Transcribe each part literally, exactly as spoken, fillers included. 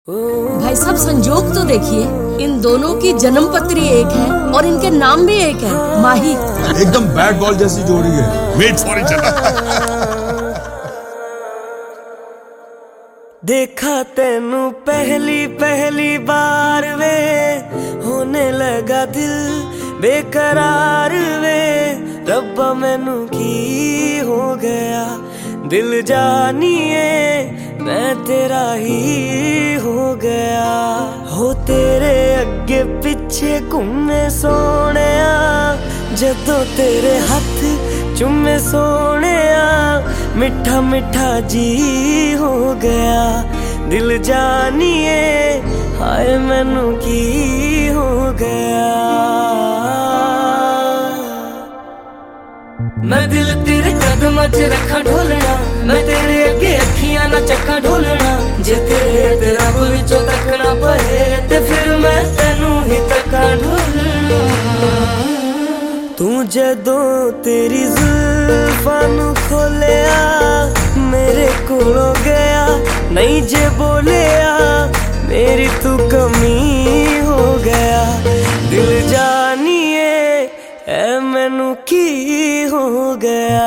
भाई साहब संजोग तो देखिए, इन दोनों की जन्म पत्री एक है और इनके नाम भी एक है, माही। एकदम बैट बॉल जैसी जोड़ी है, मेड फॉर ईच अदर। देखा तेनू पहली पहली बार वे, होने लगा दिल बेकरार वे। रब्बा मैनू की हो गया, दिल जानिए मैं तेरा ही हो गया। हो तेरे अगे पिछे घूमे सोनिया, जदों तेरे हथ चुमे सोनिया। मिठा मिठा जी हो गया, दिल जानिए हाय मैनू की हो गया। मैं दिल तेरे कदमां च रखा ढोलना, मैं तेरे अगे अखियां ना चक्का ढोलना। जे तेरे ते रब विचों तकना पए ते फिर मैं तेनू ही तका ढोलना। तू जदों तेरी जुल्फां नू खोलिया, मेरे कोलों गया नहीं जे बोलिया। मेरी तू कमी हो गया, दिल जानिए ऐ मैनू की हो गया।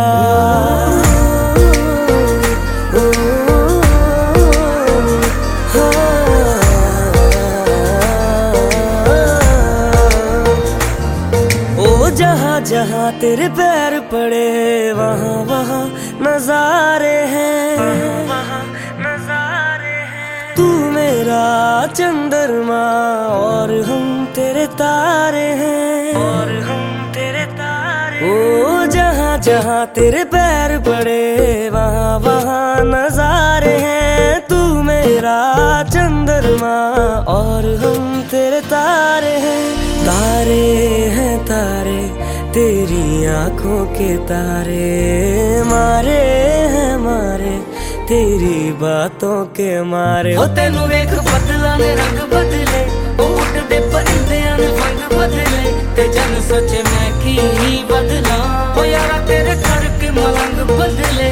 ओ जहाँ जहाँ तेरे पैर पड़े, वहाँ वहाँ नजारे हैं, वहाँ नजारे हैं। तू मेरा चंद्रमा और हम तेरे तारे हैं, और हम तेरे तारे। ओ जहाँ जहाँ तेरे पैर पड़े, वहाँ वहाँ नजारे हैं। तू मेरा चंद्रमा और हम तेरे तारे हैं। तारे हैं तारे तेरी आंखों के तारे, मारे हैं मारे तेरी बातों के मारे। ओ तेनू वेख बदला ने रंग बदले, ओ उड़दे परिंदियां ने पंख बदले। ते जन सोचे मैं की ही बदला, ओ यारा तेरे करके मलंग बदले।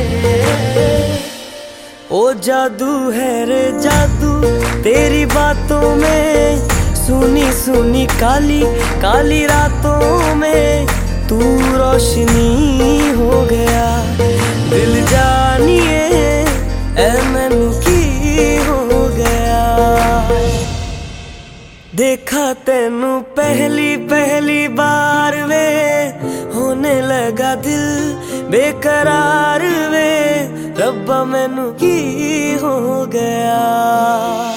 ओ जादू है रे जादू तेरी बातों में, सुनी सुनी काली काली रातों में तू रोशनी हो गया। दिल जानिए ऐ मैनू की हो गया। देखा तेनू पहली पहली बार वे, होने लगा दिल बेकरार वे। रब्बा मैनू की हो गया।